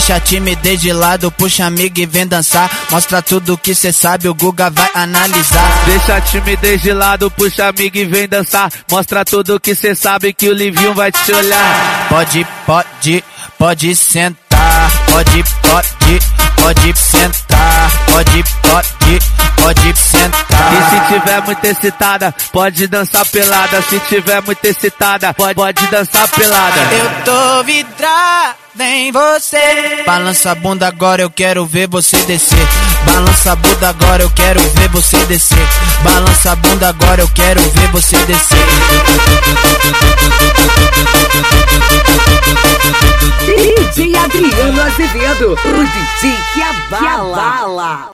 Deixa a timidez de lado, puxa amigo e vem dançar. Mostra tudo que cê sabe, o Guga vai analisar. Deixa a timidez de lado, puxa amigo e vem dançar. Mostra tudo que cê sabe que o Livinho vai te olhar. Pode sentar. Pode sentar. Pode sentar. E se tiver muito excitada, pode dançar pelada. Se tiver muito excitada, pode dançar pelada. Eu tô vidrado em você. Balança a bunda agora, eu quero ver você descer. Balança a bunda agora, eu quero ver você descer. Balança a bunda agora, eu quero ver você descer. DJ Adriano Azevedo, o DJ que abala.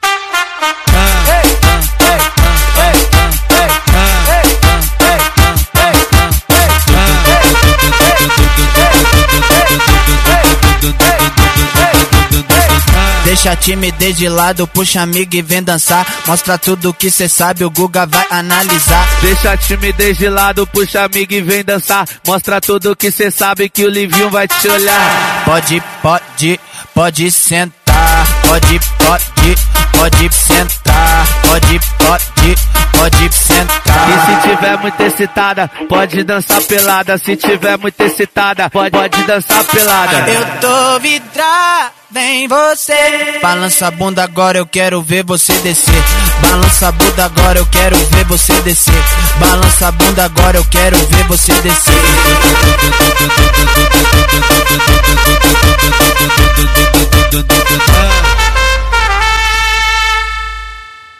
Deixa a timidez de lado, puxa amigo e vem dançar. Mostra tudo que cê sabe, o Guga vai analisar. Deixa a timidez de lado, puxa amigo e vem dançar. Mostra tudo que cê sabe que o Livinho vai te olhar. Pode sentar. Pode sentar. Pode sentar. E se tiver muito excitada, pode dançar pelada. Se tiver muito excitada, pode dançar pelada. Eu tô vidrado em você. Balança a bunda agora, eu quero ver você descer. Balança a bunda agora, eu quero ver você descer. Balança a bunda agora, eu quero ver você descer.